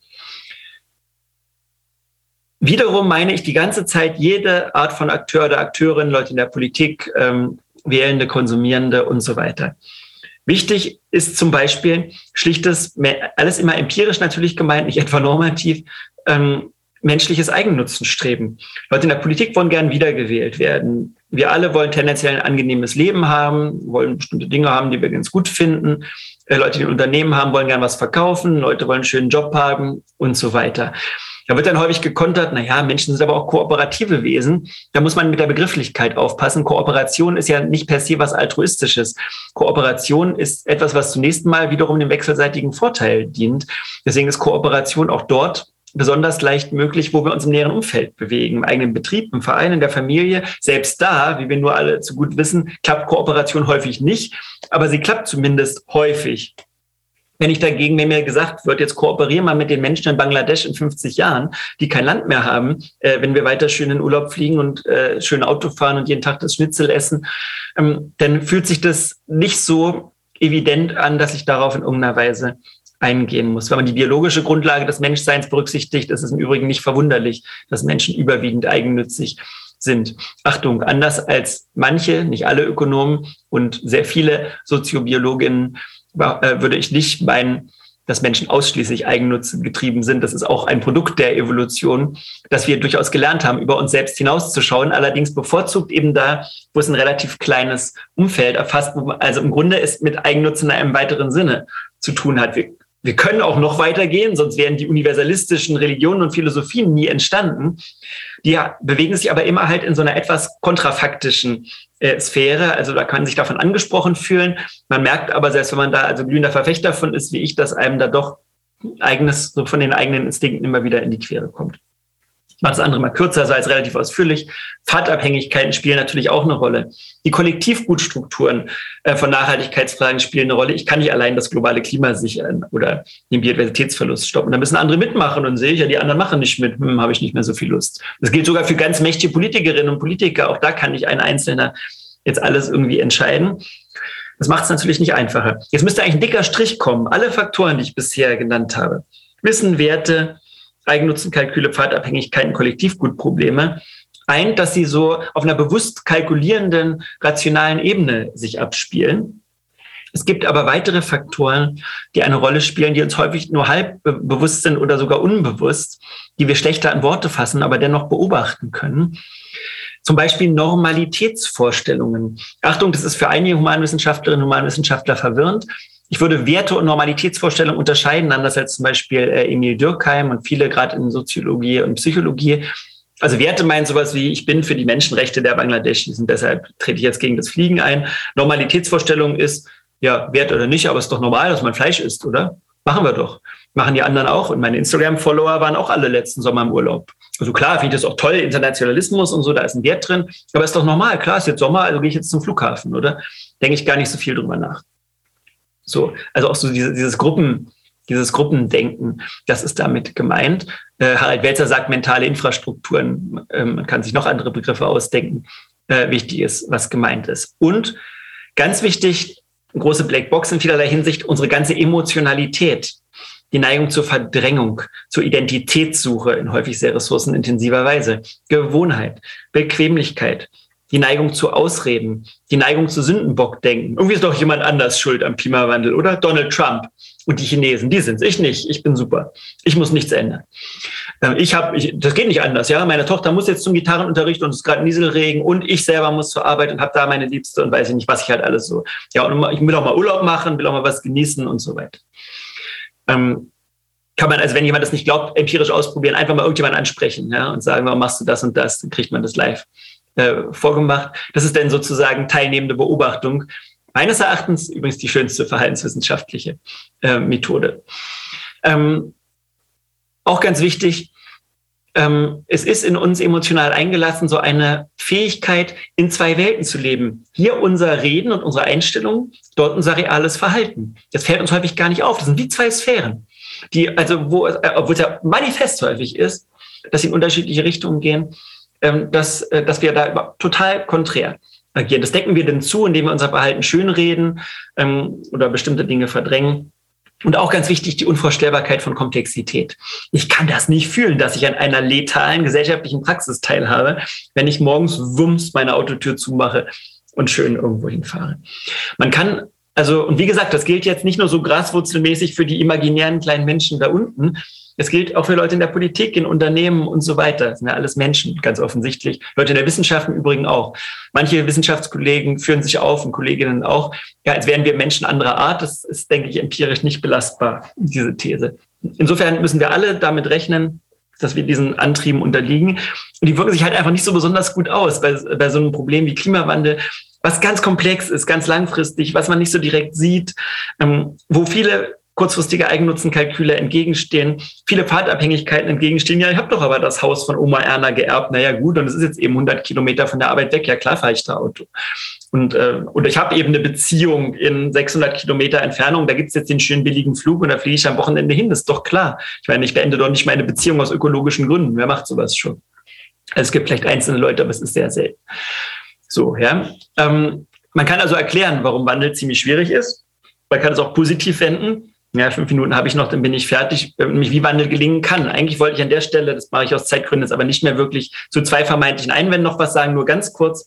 Wiederum meine ich die ganze Zeit, jede Art von Akteur oder Akteurin, Leute in der Politik, Wählende, Konsumierende und so weiter. Wichtig ist zum Beispiel schlichtes, alles immer empirisch natürlich gemeint, nicht etwa normativ, menschliches Eigennutzenstreben. Leute in der Politik wollen gern wiedergewählt werden. Wir alle wollen tendenziell ein angenehmes Leben haben, wollen bestimmte Dinge haben, die wir ganz gut finden. Leute, die ein Unternehmen haben, wollen gern was verkaufen. Leute wollen einen schönen Job haben und so weiter. Da wird dann häufig gekontert, Menschen sind aber auch kooperative Wesen. Da muss man mit der Begrifflichkeit aufpassen. Kooperation ist ja nicht per se was Altruistisches. Kooperation ist etwas, was zunächst mal wiederum dem wechselseitigen Vorteil dient. Deswegen ist Kooperation auch dort besonders leicht möglich, wo wir uns im näheren Umfeld bewegen, im eigenen Betrieb, im Verein, in der Familie. Selbst da, wie wir nur alle zu gut wissen, klappt Kooperation häufig nicht, aber sie klappt zumindest häufig. Wenn mir gesagt wird, jetzt kooperieren wir mit den Menschen in Bangladesch in 50 Jahren, die kein Land mehr haben, wenn wir weiter schön in Urlaub fliegen und schön Auto fahren und jeden Tag das Schnitzel essen, dann fühlt sich das nicht so evident an, dass ich darauf in irgendeiner Weise eingehen muss. Wenn man die biologische Grundlage des Menschseins berücksichtigt, ist es im Übrigen nicht verwunderlich, dass Menschen überwiegend eigennützig sind. Achtung, anders als manche, nicht alle Ökonomen und sehr viele Soziobiologinnen würde ich nicht meinen, dass Menschen ausschließlich eigennutzengetrieben sind. Das ist auch ein Produkt der Evolution, dass wir durchaus gelernt haben, über uns selbst hinauszuschauen, allerdings bevorzugt eben da, wo es ein relativ kleines Umfeld erfasst, also im Grunde es mit Eigennutz in einem weiteren Sinne zu tun hat. Wir können auch noch weitergehen, sonst wären die universalistischen Religionen und Philosophien nie entstanden. Die bewegen sich aber immer halt in so einer etwas kontrafaktischen Sphäre. Also da kann man sich davon angesprochen fühlen. Man merkt aber, selbst wenn man da also glühender Verfechter davon ist, wie ich, dass einem da doch eigenes, so von den eigenen Instinkten immer wieder in die Quere kommt. Ich mache das andere mal kürzer, sei es relativ ausführlich. Pfadabhängigkeiten spielen natürlich auch eine Rolle. Die Kollektivgutstrukturen von Nachhaltigkeitsfragen spielen eine Rolle. Ich kann nicht allein das globale Klima sichern oder den Biodiversitätsverlust stoppen. Da müssen andere mitmachen und sehe ich, ja, die anderen machen nicht mit, habe ich nicht mehr so viel Lust. Das gilt sogar für ganz mächtige Politikerinnen und Politiker. Auch da kann nicht ein Einzelner jetzt alles irgendwie entscheiden. Das macht es natürlich nicht einfacher. Jetzt müsste eigentlich ein dicker Strich kommen. Alle Faktoren, die ich bisher genannt habe, Wissen, Werte, Eigennutzenkalküle, Pfadabhängigkeiten, Kollektivgutprobleme, eint, dass sie so auf einer bewusst kalkulierenden, rationalen Ebene sich abspielen. Es gibt aber weitere Faktoren, die eine Rolle spielen, die uns häufig nur halb bewusst sind oder sogar unbewusst, die wir schlechter an Worte fassen, aber dennoch beobachten können. Zum Beispiel Normalitätsvorstellungen. Achtung, das ist für einige Humanwissenschaftlerinnen und Humanwissenschaftler verwirrend. Ich würde Werte- und Normalitätsvorstellungen unterscheiden, anders als zum Beispiel Emil Durkheim und viele gerade in Soziologie und Psychologie. Also Werte meinen sowas wie, ich bin für die Menschenrechte der Bangladeschis und deshalb trete ich jetzt gegen das Fliegen ein. Normalitätsvorstellung ist, Ja, wert oder nicht, aber es ist doch normal, dass man Fleisch isst, oder? Machen wir doch. Machen die anderen auch. Und meine Instagram-Follower waren auch alle letzten Sommer im Urlaub. Also klar, finde ich das auch toll, Internationalismus und so, da ist ein Wert drin. Aber ist doch normal, klar, ist jetzt Sommer, also gehe ich jetzt zum Flughafen, oder? Denke ich gar nicht so viel drüber nach. So, also auch so dieses Gruppendenken, das ist damit gemeint. Harald Welzer sagt mentale Infrastrukturen. Man kann sich noch andere Begriffe ausdenken. Wichtig ist, was gemeint ist. Und ganz wichtig, große Blackbox in vielerlei Hinsicht, unsere ganze Emotionalität, die Neigung zur Verdrängung, zur Identitätssuche in häufig sehr ressourcenintensiver Weise, Gewohnheit, Bequemlichkeit, die Neigung zu Ausreden, die Neigung zu Sündenbockdenken. Irgendwie ist doch jemand anders schuld am Klimawandel, oder? Donald Trump und die Chinesen, die sind's. Ich nicht, ich bin super. Ich muss nichts ändern. Das geht nicht anders, ja. Meine Tochter muss jetzt zum Gitarrenunterricht und es ist gerade Nieselregen und ich selber muss zur Arbeit und habe da meine Liebste und weiß ich nicht, was ich halt alles so. Ja, und ich will auch mal Urlaub machen, will auch mal was genießen und so weiter. Kann man, also wenn jemand das nicht glaubt, empirisch ausprobieren, einfach mal irgendjemand ansprechen, ja, und sagen, warum machst du das und das, dann kriegt man das live vorgemacht. Das ist dann sozusagen teilnehmende Beobachtung. Meines Erachtens übrigens die schönste verhaltenswissenschaftliche Methode. Auch ganz wichtig, es ist in uns emotional eingelassen, so eine Fähigkeit, in zwei Welten zu leben. Hier unser Reden und unsere Einstellung, dort unser reales Verhalten. Das fällt uns häufig gar nicht auf. Das sind wie zwei Sphären, obwohl es ja manifest häufig ist, dass sie in unterschiedliche Richtungen gehen, dass wir da total konträr agieren. Das decken wir denn zu, indem wir unser Verhalten schönreden oder bestimmte Dinge verdrängen. Und auch ganz wichtig, die Unvorstellbarkeit von Komplexität. Ich kann das nicht fühlen, dass ich an einer letalen gesellschaftlichen Praxis teilhabe, wenn ich morgens wumms meine Autotür zumache und schön irgendwo hinfahre. Man kann und wie gesagt, das gilt jetzt nicht nur so graswurzelmäßig für die imaginären kleinen Menschen da unten, es gilt auch für Leute in der Politik, in Unternehmen und so weiter. Das sind ja alles Menschen, ganz offensichtlich. Leute in der Wissenschaft im Übrigen auch. Manche Wissenschaftskollegen führen sich auf und Kolleginnen auch, ja, als wären wir Menschen anderer Art. Das ist, denke ich, empirisch nicht belastbar, diese These. Insofern müssen wir alle damit rechnen, dass wir diesen Antrieben unterliegen. Und die wirken sich halt einfach nicht so besonders gut aus bei so einem Problem wie Klimawandel, was ganz komplex ist, ganz langfristig, was man nicht so direkt sieht, wo viele kurzfristige Eigennutzenkalküle entgegenstehen, viele Fahrtabhängigkeiten entgegenstehen. Ja, ich habe doch aber das Haus von Oma Erna geerbt. Naja gut, und es ist jetzt eben 100 Kilometer von der Arbeit weg. Ja klar fahre ich da Auto. Und ich habe eben eine Beziehung in 600 Kilometer Entfernung. Da gibt's jetzt den schönen billigen Flug und da fliege ich am Wochenende hin. Das ist doch klar. Ich meine, ich beende doch nicht meine Beziehung aus ökologischen Gründen. Wer macht sowas schon? Also es gibt vielleicht einzelne Leute, aber es ist sehr selten. So, ja. Man kann also erklären, warum Wandel ziemlich schwierig ist. Man kann es auch positiv wenden. Ja, 5 Minuten habe ich noch, dann bin ich fertig, nämlich wie Wandel gelingen kann. Eigentlich wollte ich an der Stelle, das mache ich aus Zeitgründen jetzt aber nicht mehr wirklich, zu 2 vermeintlichen Einwänden noch was sagen, nur ganz kurz.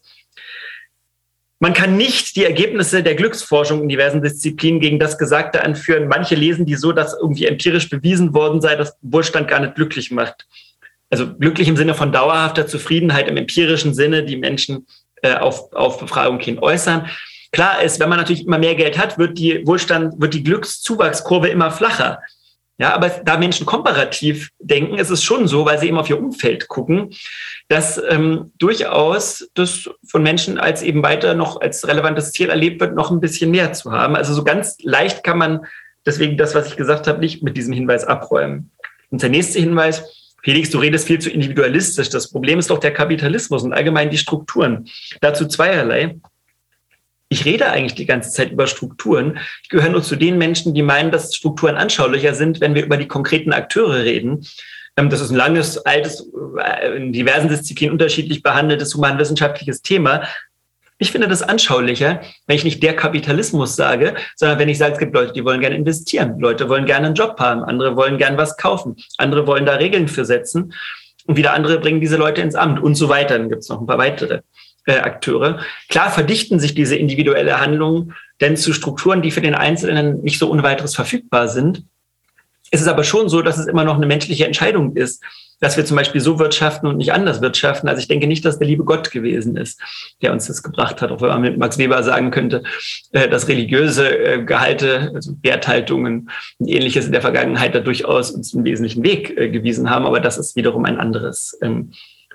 Man kann nicht die Ergebnisse der Glücksforschung in diversen Disziplinen gegen das Gesagte anführen. Manche lesen die so, dass irgendwie empirisch bewiesen worden sei, dass Wohlstand gar nicht glücklich macht. Also glücklich im Sinne von dauerhafter Zufriedenheit im empirischen Sinne, die Menschen auf Befragung hin äußern. Klar ist, wenn man natürlich immer mehr Geld hat, wird die Glückszuwachskurve immer flacher. Ja, aber da Menschen komparativ denken, ist es schon so, weil sie eben auf ihr Umfeld gucken, dass durchaus das von Menschen als eben weiter noch als relevantes Ziel erlebt wird, noch ein bisschen mehr zu haben. Also so ganz leicht kann man deswegen das, was ich gesagt habe, nicht mit diesem Hinweis abräumen. Und der nächste Hinweis: Felix, du redest viel zu individualistisch. Das Problem ist doch der Kapitalismus und allgemein die Strukturen. Dazu zweierlei. Ich rede eigentlich die ganze Zeit über Strukturen. Ich gehöre nur zu den Menschen, die meinen, dass Strukturen anschaulicher sind, wenn wir über die konkreten Akteure reden. Das ist ein langes, altes, in diversen Disziplinen unterschiedlich behandeltes humanwissenschaftliches Thema. Ich finde das anschaulicher, wenn ich nicht der Kapitalismus sage, sondern wenn ich sage, es gibt Leute, die wollen gerne investieren. Leute wollen gerne einen Job haben. Andere wollen gerne was kaufen. Andere wollen da Regeln für setzen. Und wieder andere bringen diese Leute ins Amt und so weiter. Dann gibt es noch ein paar weitere Akteure. Klar verdichten sich diese individuelle Handlungen denn zu Strukturen, die für den Einzelnen nicht so ohne weiteres verfügbar sind. Es ist aber schon so, dass es immer noch eine menschliche Entscheidung ist, dass wir zum Beispiel so wirtschaften und nicht anders wirtschaften. Also ich denke nicht, dass der liebe Gott gewesen ist, der uns das gebracht hat, auch wenn man mit Max Weber sagen könnte, dass religiöse Gehalte, also Werthaltungen und Ähnliches in der Vergangenheit da durchaus uns einen wesentlichen Weg gewiesen haben. Aber das ist wiederum ein anderes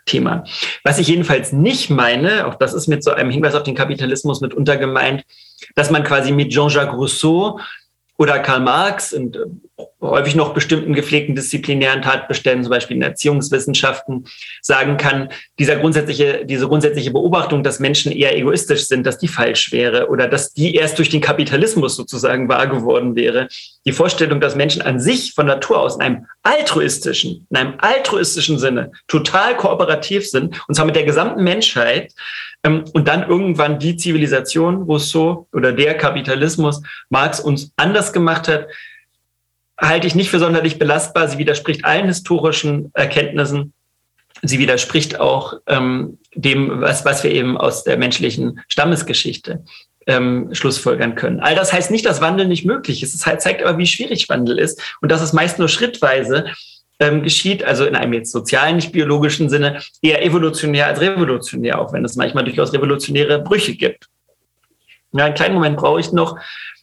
Thema. Was ich jedenfalls nicht meine, auch das ist mit so einem Hinweis auf den Kapitalismus mitunter gemeint, dass man quasi mit Jean-Jacques Rousseau oder Karl Marx und häufig noch bestimmten gepflegten disziplinären Tatbeständen, zum Beispiel in Erziehungswissenschaften, sagen kann, diese grundsätzliche Beobachtung, dass Menschen eher egoistisch sind, dass die falsch wäre oder dass die erst durch den Kapitalismus sozusagen wahr geworden wäre. Die Vorstellung, dass Menschen an sich von Natur aus in einem altruistischen Sinne total kooperativ sind, und zwar mit der gesamten Menschheit, und dann irgendwann die Zivilisation, Rousseau oder der Kapitalismus Marx uns anders gemacht hat, halte ich nicht für sonderlich belastbar. Sie widerspricht allen historischen Erkenntnissen. Sie widerspricht auch dem, was wir eben aus der menschlichen Stammesgeschichte schlussfolgern können. All das heißt nicht, dass Wandel nicht möglich ist. Es zeigt aber, wie schwierig Wandel ist und dass es meist nur schrittweise geschieht, also in einem jetzt sozialen, nicht biologischen Sinne, eher evolutionär als revolutionär, auch wenn es manchmal durchaus revolutionäre Brüche gibt. Ja, einen kleinen Moment brauche ich noch.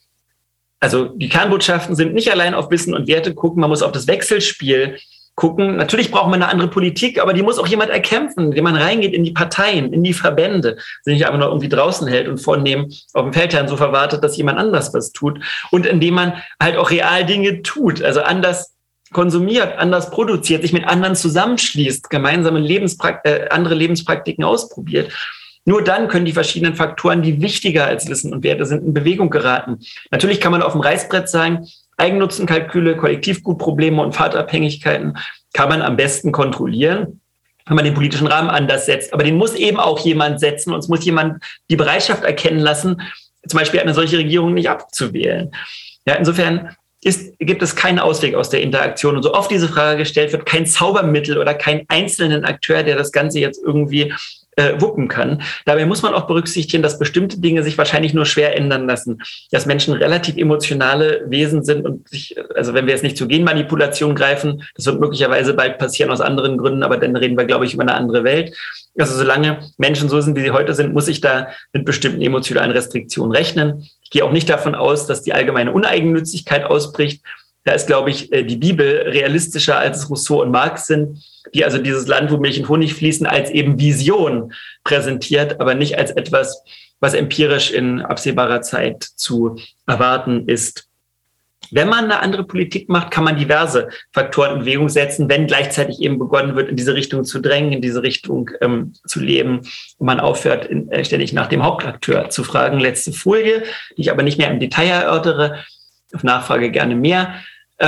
Also die Kernbotschaften sind nicht allein auf Wissen und Werte gucken, man muss auf das Wechselspiel gucken. Natürlich braucht man eine andere Politik, aber die muss auch jemand erkämpfen, indem man reingeht in die Parteien, in die Verbände, sich nicht einfach nur irgendwie draußen hält und vornehm auf dem Feldherrn so verwartet, dass jemand anders was tut, und indem man halt auch real Dinge tut, also anders konsumiert, anders produziert, sich mit anderen zusammenschließt, gemeinsame andere Lebenspraktiken ausprobiert. Nur dann können die verschiedenen Faktoren, die wichtiger als Wissen und Werte sind, in Bewegung geraten. Natürlich kann man auf dem Reißbrett sagen, Eigennutzenkalküle, Kollektivgutprobleme und Fahrtabhängigkeiten kann man am besten kontrollieren, wenn man den politischen Rahmen anders setzt. Aber den muss eben auch jemand setzen, und es muss jemand die Bereitschaft erkennen lassen, zum Beispiel eine solche Regierung nicht abzuwählen. Ja, insofern gibt es keinen Ausweg aus der Interaktion. Und so oft diese Frage gestellt wird, kein Zaubermittel oder keinen einzelnen Akteur, der das Ganze jetzt irgendwie wuppen kann. Dabei muss man auch berücksichtigen, dass bestimmte Dinge sich wahrscheinlich nur schwer ändern lassen. Dass Menschen relativ emotionale Wesen sind und also wenn wir jetzt nicht zu Genmanipulation greifen, das wird möglicherweise bald passieren aus anderen Gründen, aber dann reden wir, glaube ich, über eine andere Welt. Also solange Menschen so sind, wie sie heute sind, muss ich da mit bestimmten emotionalen Restriktionen rechnen. Ich gehe auch nicht davon aus, dass die allgemeine Uneigennützigkeit ausbricht. Da ist, glaube ich, die Bibel realistischer, als es Rousseau und Marx sind, die also dieses Land, wo Milch und Honig fließen, als eben Vision präsentiert, aber nicht als etwas, was empirisch in absehbarer Zeit zu erwarten ist. Wenn man eine andere Politik macht, kann man diverse Faktoren in Bewegung setzen, wenn gleichzeitig eben begonnen wird, in diese Richtung zu drängen, in diese Richtung zu leben, und man aufhört, ständig nach dem Hauptakteur zu fragen. Letzte Folie, die ich aber nicht mehr im Detail erörtere, auf Nachfrage gerne mehr.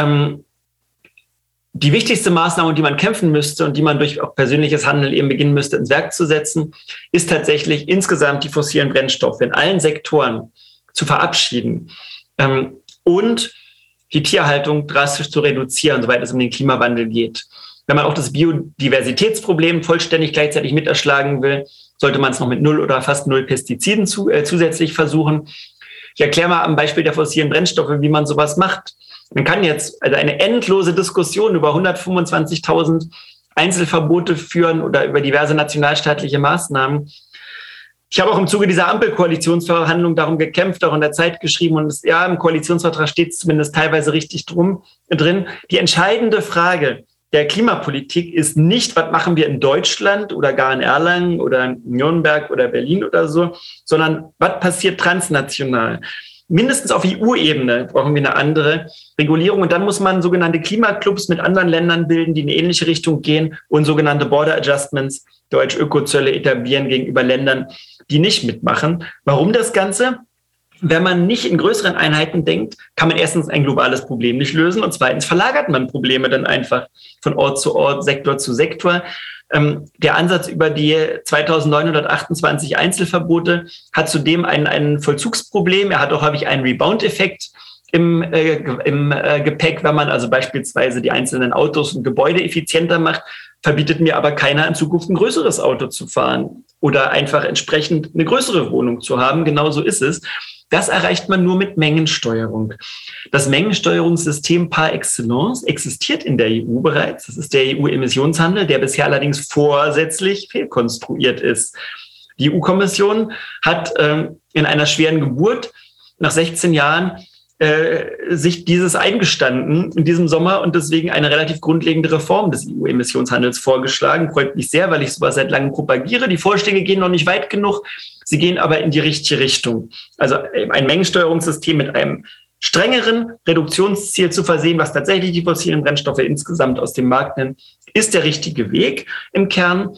Die wichtigste Maßnahme, die man kämpfen müsste und die man durch auch persönliches Handeln eben beginnen müsste, ins Werk zu setzen, ist tatsächlich insgesamt die fossilen Brennstoffe in allen Sektoren zu verabschieden und die Tierhaltung drastisch zu reduzieren, soweit es um den Klimawandel geht. Wenn man auch das Biodiversitätsproblem vollständig gleichzeitig mit erschlagen will, sollte man es noch mit 0 oder fast 0 Pestiziden zusätzlich versuchen. Ich erkläre mal am Beispiel der fossilen Brennstoffe, wie man sowas macht. Man kann jetzt also eine endlose Diskussion über 125.000 Einzelverbote führen oder über diverse nationalstaatliche Maßnahmen. Ich habe auch im Zuge dieser Ampelkoalitionsverhandlungen darum gekämpft, auch in der Zeit geschrieben, und im Koalitionsvertrag steht es zumindest teilweise richtig drin. Die entscheidende Frage der Klimapolitik ist nicht, was machen wir in Deutschland oder gar in Erlangen oder in Nürnberg oder Berlin oder so, sondern was passiert transnational. Mindestens auf EU-Ebene brauchen wir eine andere Regulierung, und dann muss man sogenannte Klimaclubs mit anderen Ländern bilden, die in eine ähnliche Richtung gehen, und sogenannte Border Adjustments, Deutsch Ökozölle, etablieren gegenüber Ländern, die nicht mitmachen. Warum das Ganze? Wenn man nicht in größeren Einheiten denkt, kann man erstens ein globales Problem nicht lösen, und zweitens verlagert man Probleme dann einfach von Ort zu Ort, Sektor zu Sektor. Der Ansatz über die 2928 Einzelverbote hat zudem ein Vollzugsproblem. Er hat auch häufig einen Rebound-Effekt im Gepäck, wenn man also beispielsweise die einzelnen Autos und Gebäude effizienter macht, verbietet mir aber keiner in Zukunft ein größeres Auto zu fahren oder einfach entsprechend eine größere Wohnung zu haben. Genauso ist es. Das erreicht man nur mit Mengensteuerung. Das Mengensteuerungssystem par excellence existiert in der EU bereits. Das ist der EU-Emissionshandel, der bisher allerdings vorsätzlich fehlkonstruiert ist. Die EU-Kommission hat in einer schweren Geburt nach 16 Jahren sich dieses eingestanden in diesem Sommer und deswegen eine relativ grundlegende Reform des EU-Emissionshandels vorgeschlagen. Freut mich sehr, weil ich sowas seit langem propagiere. Die Vorschläge gehen noch nicht weit genug, sie gehen aber in die richtige Richtung. Also ein Mengensteuerungssystem mit einem strengeren Reduktionsziel zu versehen, was tatsächlich die fossilen Brennstoffe insgesamt aus dem Markt nimmt, ist der richtige Weg im Kern.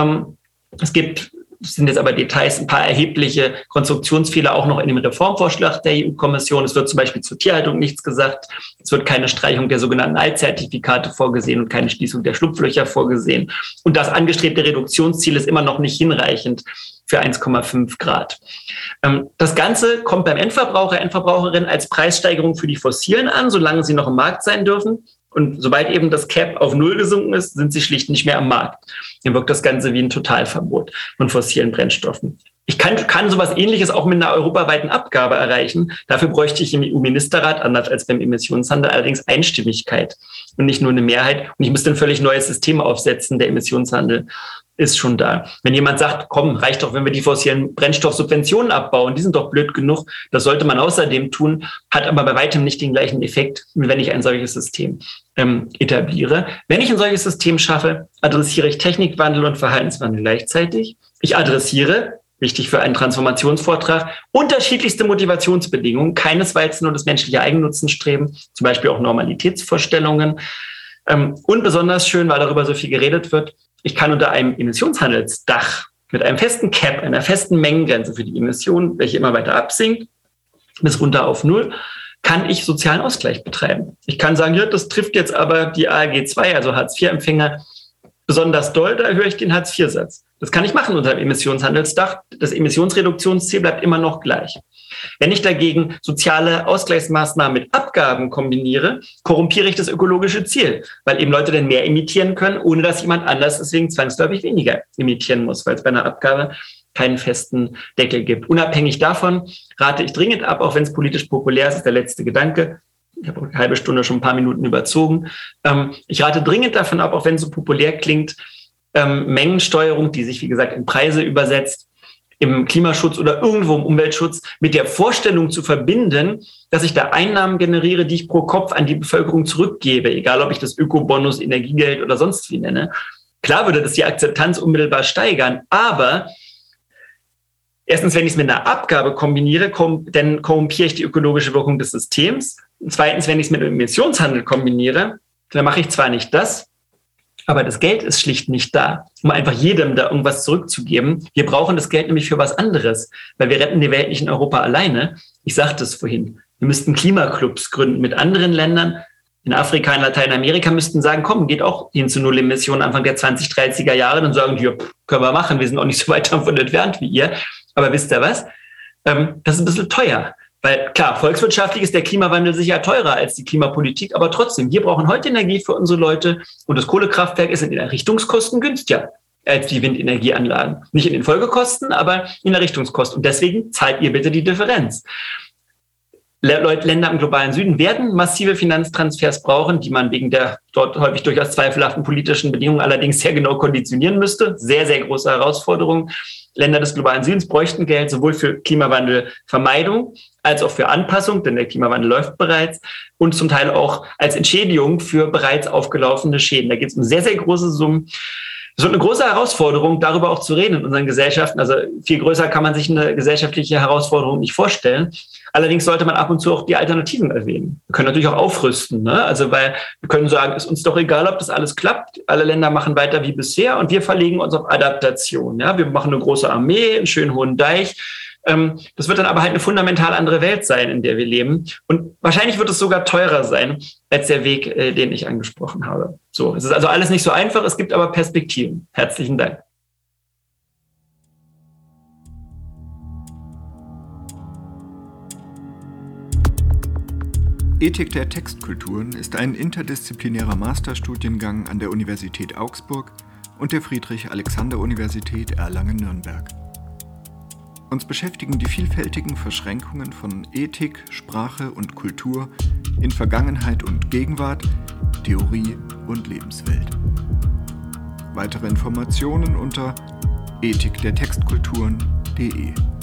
Es sind jetzt aber Details, ein paar erhebliche Konstruktionsfehler auch noch in dem Reformvorschlag der EU-Kommission. Es wird zum Beispiel zur Tierhaltung nichts gesagt. Es wird keine Streichung der sogenannten Altzertifikate vorgesehen und keine Schließung der Schlupflöcher vorgesehen. Und das angestrebte Reduktionsziel ist immer noch nicht hinreichend für 1,5 Grad. Das Ganze kommt beim Endverbraucher, Endverbraucherin als Preissteigerung für die Fossilen an, solange sie noch im Markt sein dürfen. Und sobald eben das Cap auf 0 gesunken ist, sind sie schlicht nicht mehr am Markt. Dann wirkt das Ganze wie ein Totalverbot von fossilen Brennstoffen. Ich kann sowas Ähnliches auch mit einer europaweiten Abgabe erreichen. Dafür bräuchte ich im EU-Ministerrat, anders als beim Emissionshandel, allerdings Einstimmigkeit und nicht nur eine Mehrheit. Und ich müsste ein völlig neues System aufsetzen. Der Emissionshandel ist schon da. Wenn jemand sagt, komm, reicht doch, wenn wir die fossilen Brennstoffsubventionen abbauen, die sind doch blöd genug, das sollte man außerdem tun, hat aber bei weitem nicht den gleichen Effekt, wie wenn ich ein solches System etabliere. Wenn ich ein solches System schaffe, adressiere ich Technikwandel und Verhaltenswandel gleichzeitig. Ich adressiere, wichtig für einen Transformationsvortrag, unterschiedlichste Motivationsbedingungen, keinesfalls nur das menschliche Eigennutzenstreben, zum Beispiel auch Normalitätsvorstellungen. Und besonders schön, weil darüber so viel geredet wird, ich kann unter einem Emissionshandelsdach mit einem festen Cap, einer festen Mengengrenze für die Emissionen, welche immer weiter absinkt, bis runter auf 0, kann ich sozialen Ausgleich betreiben. Ich kann sagen, ja, das trifft jetzt aber die ALG II, also Hartz-IV-Empfänger, besonders doll, da erhöhe ich den Hartz-IV-Satz. Das kann ich machen unter dem Emissionshandelsdach. Das Emissionsreduktionsziel bleibt immer noch gleich. Wenn ich dagegen soziale Ausgleichsmaßnahmen mit Abgaben kombiniere, korrumpiere ich das ökologische Ziel, weil eben Leute dann mehr emittieren können, ohne dass jemand anders deswegen zwangsläufig weniger emittieren muss, weil es bei einer Abgabe keinen festen Deckel gibt. Unabhängig davon rate ich dringend ab, auch wenn es politisch populär ist, ist der letzte Gedanke. Ich habe eine halbe Stunde schon ein paar Minuten überzogen. Ich rate dringend davon ab, auch wenn es so populär klingt, Mengensteuerung, die sich, wie gesagt, in Preise übersetzt, im Klimaschutz oder irgendwo im Umweltschutz, mit der Vorstellung zu verbinden, dass ich da Einnahmen generiere, die ich pro Kopf an die Bevölkerung zurückgebe, egal ob ich das Ökobonus, Energiegeld oder sonst wie nenne. Klar würde das die Akzeptanz unmittelbar steigern, aber erstens, wenn ich es mit einer Abgabe kombiniere, dann korrumpiere ich die ökologische Wirkung des Systems. Und zweitens, wenn ich es mit einem Emissionshandel kombiniere, dann mache ich zwar nicht das, aber das Geld ist schlicht nicht da, um einfach jedem da irgendwas zurückzugeben. Wir brauchen das Geld nämlich für was anderes, weil wir retten die Welt nicht in Europa alleine. Ich sagte es vorhin, wir müssten Klimaclubs gründen mit anderen Ländern. In Afrika, in Lateinamerika müssten sagen, komm, geht auch hin zu Null Emissionen Anfang der 2030er Jahre. Dann sagen die, ja, können wir machen, wir sind auch nicht so weit davon entfernt wie ihr. Aber wisst ihr was? Das ist ein bisschen teuer. Weil klar, volkswirtschaftlich ist der Klimawandel sicher teurer als die Klimapolitik, aber trotzdem, wir brauchen heute Energie für unsere Leute und das Kohlekraftwerk ist in den Errichtungskosten günstiger als die Windenergieanlagen. Nicht in den Folgekosten, aber in der Errichtungskosten. Und deswegen zahlt ihr bitte die Differenz. Länder im globalen Süden werden massive Finanztransfers brauchen, die man wegen der dort häufig durchaus zweifelhaften politischen Bedingungen allerdings sehr genau konditionieren müsste. Sehr, sehr große Herausforderung. Länder des globalen Südens bräuchten Geld sowohl für Klimawandelvermeidung als auch für Anpassung, denn der Klimawandel läuft bereits, und zum Teil auch als Entschädigung für bereits aufgelaufene Schäden. Da geht es um sehr, sehr große Summen. Es wird eine große Herausforderung, darüber auch zu reden in unseren Gesellschaften. Also viel größer kann man sich eine gesellschaftliche Herausforderung nicht vorstellen. Allerdings sollte man ab und zu auch die Alternativen erwähnen. Wir können natürlich auch aufrüsten, ne? Also, weil wir können sagen, ist uns doch egal, ob das alles klappt. Alle Länder machen weiter wie bisher und wir verlegen uns auf Adaptation. Ja? Wir machen eine große Armee, einen schönen hohen Deich. Das wird dann aber halt eine fundamental andere Welt sein, in der wir leben. Und wahrscheinlich wird es sogar teurer sein als der Weg, den ich angesprochen habe. So, es ist also alles nicht so einfach, es gibt aber Perspektiven. Herzlichen Dank. Ethik der Textkulturen ist ein interdisziplinärer Masterstudiengang an der Universität Augsburg und der Friedrich-Alexander-Universität Erlangen-Nürnberg. Uns beschäftigen die vielfältigen Verschränkungen von Ethik, Sprache und Kultur in Vergangenheit und Gegenwart, Theorie und Lebenswelt. Weitere Informationen unter ethikdertextkulturen.de